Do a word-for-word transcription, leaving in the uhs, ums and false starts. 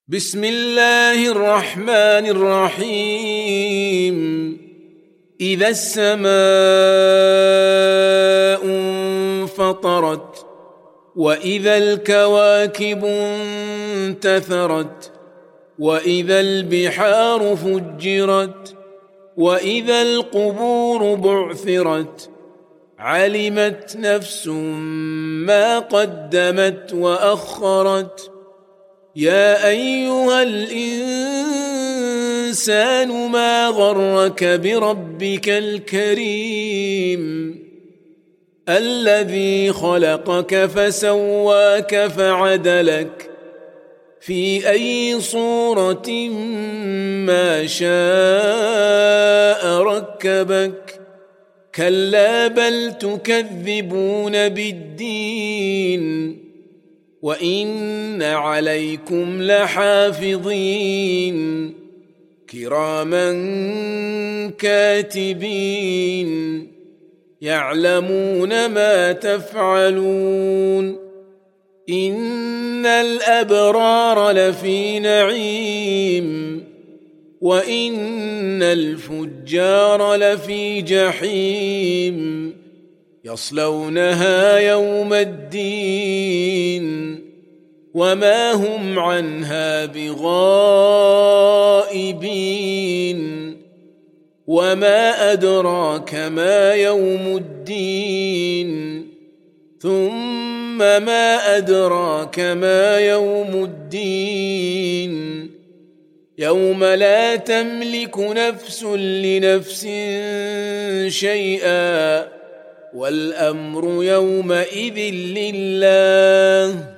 بسم الله الرحمن الرحيم. إذا السماء انفطرت وإذا الكواكب انتثرت وإذا البحار فجرت وإذا القبور بعثرت علمت نفس ما قدمت وأخرت. يا أيها الإنسان ما غرك بربك الكريم الذي خلقك فسواك فعدلك في أي صورة ما شاء ركبك. كلا بل تكذبون بالدين وإن عليكم لحافظين كراما كاتبين يعلمون ما تفعلون. إن الأبرار لفي نعيم وإن الفجار لفي جحيم يصلونها يوم الدين وما هم عنها بغائبين. وما أدراك ما يوم الدين ثم ما أدراك ما يوم الدين يوم لا تملك نفس لنفس شيئا والأمر يومئذ لله.